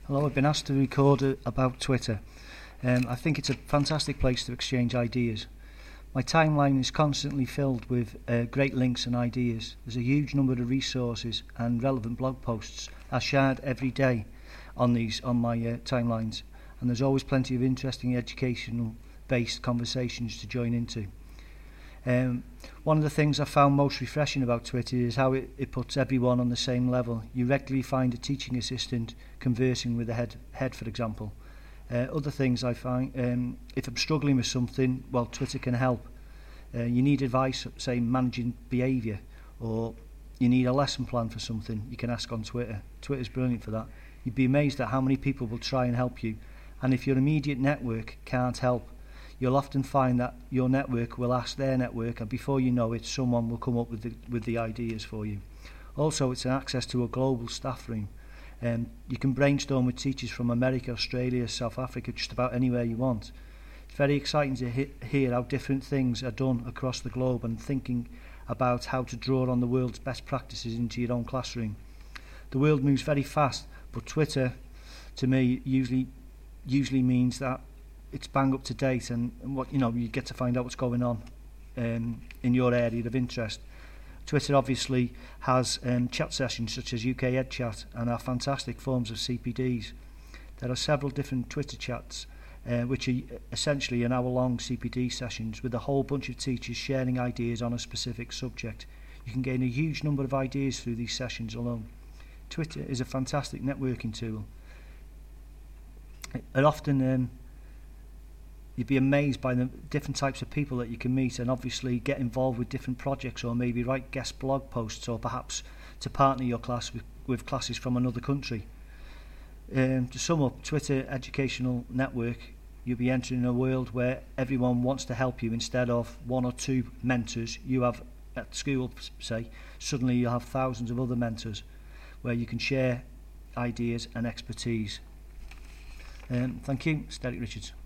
Hello, I've been asked to record about Twitter. I think it's a fantastic place to exchange ideas. My timeline is constantly filled with great links and ideas. There's a huge number of resources and relevant blog posts are shared every day on my timelines, and there's always plenty of interesting educational-based conversations to join into. One of the things I found most refreshing about Twitter is how it puts everyone on the same level. You regularly find a teaching assistant conversing with a head, for example. Other things I find, if I'm struggling with something, well, Twitter can help. You need advice, say, managing behaviour, or you need a lesson plan for something, you can ask on Twitter. Twitter's brilliant for that. You'd be amazed at how many people will try and help you. And if your immediate network can't help, you'll often find that your network will ask their network, and before you know it, someone will come up with the ideas for you. Also, it's an access to a global staff room. You can brainstorm with teachers from America, Australia, South Africa, just about anywhere you want. It's very exciting to hear how different things are done across the globe, and thinking about how to draw on the world's best practices into your own classroom. The world moves very fast, but Twitter, to me, usually means that it's bang up to date, and what you get to find out what's going on in your area of interest. Twitter obviously has chat sessions such as UK Ed Chat and are fantastic forms of CPDs. There are several different Twitter chats which are essentially an hour-long CPD sessions with a whole bunch of teachers sharing ideas on a specific subject. You can gain a huge number of ideas through these sessions alone. Twitter is a fantastic networking tool. It often you'd be amazed by the different types of people that you can meet, and obviously get involved with different projects, or maybe write guest blog posts, or perhaps to partner your class with classes from another country. To sum up, Twitter Educational Network, you'll be entering a world where everyone wants to help you. Instead of one or two mentors you have at school, say, suddenly you'll have thousands of other mentors where you can share ideas and expertise. Thank you, Derek Richards.